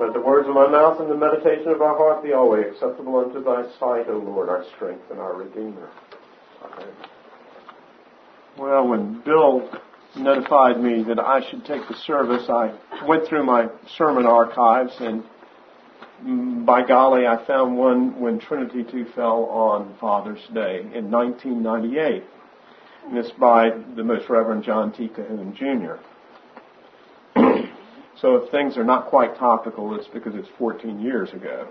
Let the words of my mouth and the meditation of our heart be always acceptable unto thy sight, O Lord, our strength and our Redeemer. Amen. Well, when Bill notified me that I should take the service, I went through my sermon archives, and by golly, I found one when Trinity 2 fell on Father's Day in 1998. And it's by the Most Reverend John T. Cahoon, Jr. So if things are not quite topical, it's because it's 14 years ago.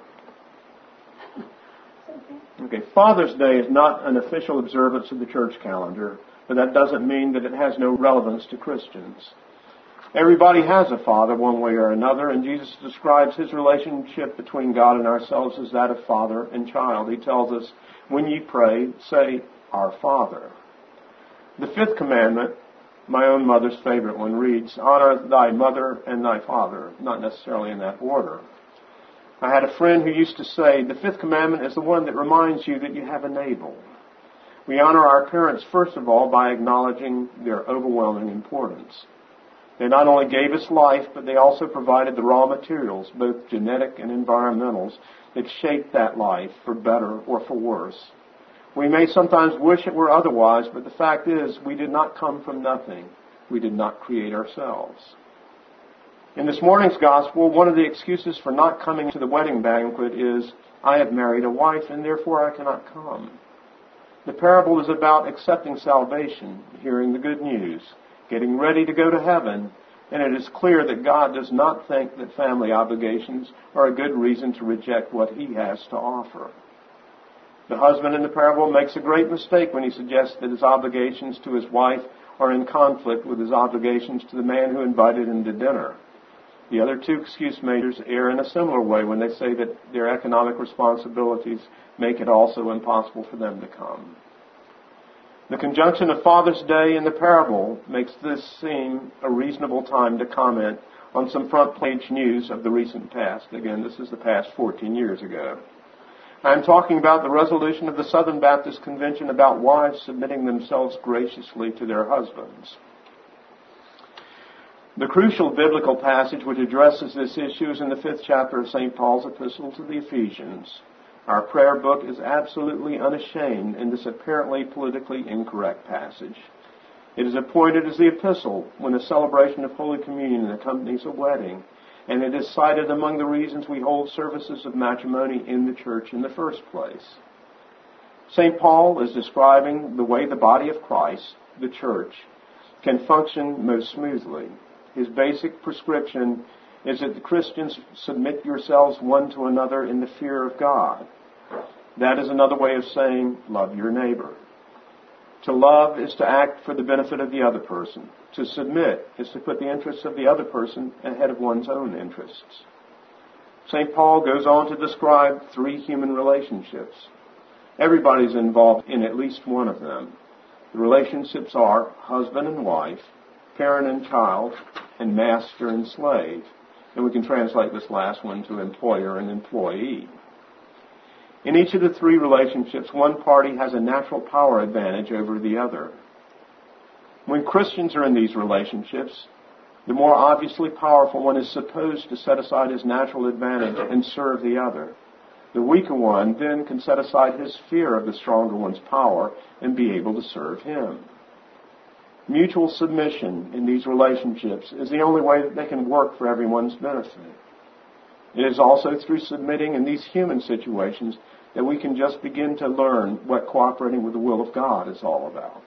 Okay, Father's Day is not an official observance of the church calendar, but that doesn't mean that it has no relevance to Christians. Everybody has a father one way or another, and Jesus describes his relationship between God and ourselves as that of father and child. He tells us, when ye pray, say, Our Father. The fifth commandment, my own mother's favorite one, reads, Honor thy mother and thy father, not necessarily in that order. I had a friend who used to say, the fifth commandment is the one that reminds you that you have a neighbor. We honor our parents, first of all, by acknowledging their overwhelming importance. They not only gave us life, but they also provided the raw materials, both genetic and environmentals, that shaped that life for better or for worse. We may sometimes wish it were otherwise, but the fact is we did not come from nothing. We did not create ourselves. In this morning's gospel, one of the excuses for not coming to the wedding banquet is, I have married a wife and therefore I cannot come. The parable is about accepting salvation, hearing the good news, getting ready to go to heaven, and it is clear that God does not think that family obligations are a good reason to reject what he has to offer. The husband in the parable makes a great mistake when he suggests that his obligations to his wife are in conflict with his obligations to the man who invited him to dinner. The other two excuse makers err in a similar way when they say that their economic responsibilities make it also impossible for them to come. The conjunction of Father's Day and the parable makes this seem a reasonable time to comment on some front page news of the recent past. Again, this is the past 14 years ago. I'm talking about the resolution of the Southern Baptist Convention about wives submitting themselves graciously to their husbands. The crucial biblical passage which addresses this issue is in the 5th chapter of St. Paul's epistle to the Ephesians. Our prayer book is absolutely unashamed in this apparently politically incorrect passage. It is appointed as the epistle when a celebration of Holy Communion accompanies a wedding, and it is cited among the reasons we hold services of matrimony in the church in the first place. St. Paul is describing the way the body of Christ, the church, can function most smoothly. His basic prescription is that the Christians submit yourselves one to another in the fear of God. That is another way of saying, love your neighbor. To love is to act for the benefit of the other person. To submit is to put the interests of the other person ahead of one's own interests. St. Paul goes on to describe 3 human relationships. Everybody's involved in at least one of them. The relationships are husband and wife, parent and child, and master and slave. And we can translate this last one to employer and employee. In each of the 3 relationships, one party has a natural power advantage over the other. When Christians are in these relationships, the more obviously powerful one is supposed to set aside his natural advantage and serve the other. The weaker one then can set aside his fear of the stronger one's power and be able to serve him. Mutual submission in these relationships is the only way that they can work for everyone's benefit. It is also through submitting in these human situations that we can just begin to learn what cooperating with the will of God is all about.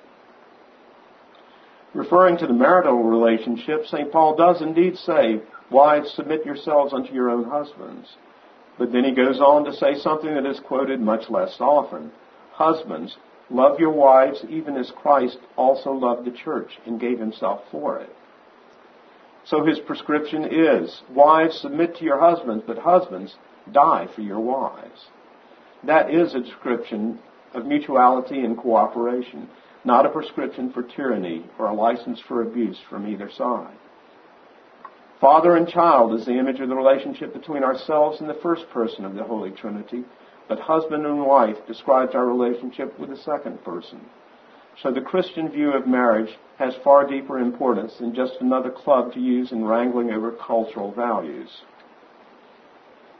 Referring to the marital relationship, St. Paul does indeed say, wives, submit yourselves unto your own husbands. But then he goes on to say something that is quoted much less often. Husbands, love your wives even as Christ also loved the church and gave himself for it. So his prescription is, wives, submit to your husbands, but husbands, die for your wives. That is a description of mutuality and cooperation, not a prescription for tyranny or a license for abuse from either side. Father and child is the image of the relationship between ourselves and the first person of the Holy Trinity, but husband and wife describes our relationship with the second person. So the Christian view of marriage has far deeper importance than just another club to use in wrangling over cultural values.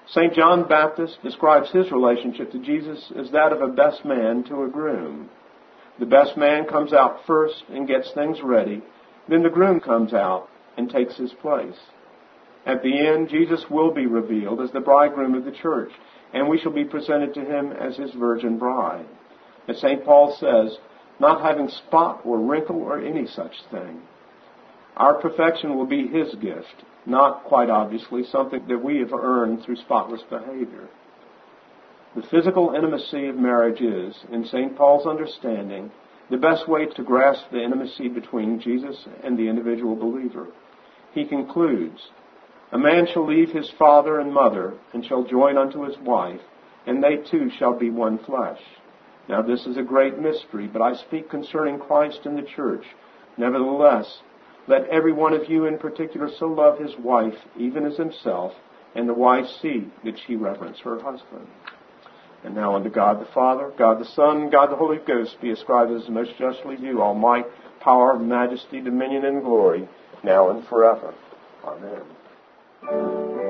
St. John Baptist describes his relationship to Jesus as that of a best man to a groom. The best man comes out first and gets things ready. Then the groom comes out and takes his place. At the end, Jesus will be revealed as the bridegroom of the church, and we shall be presented to him as his virgin bride. As St. Paul says, not having spot or wrinkle or any such thing. Our perfection will be his gift, not, quite obviously, something that we have earned through spotless behavior. The physical intimacy of marriage is, in St. Paul's understanding, the best way to grasp the intimacy between Jesus and the individual believer. He concludes, a man shall leave his father and mother, and shall join unto his wife, and they two shall be one flesh. Now this is a great mystery, but I speak concerning Christ and the church. Nevertheless, let every one of you in particular so love his wife, even as himself, and the wife see that she reverence her husband. And now unto God the Father, God the Son, and God the Holy Ghost be ascribed as most justly due all might, power, majesty, dominion, and glory, now and forever. Amen.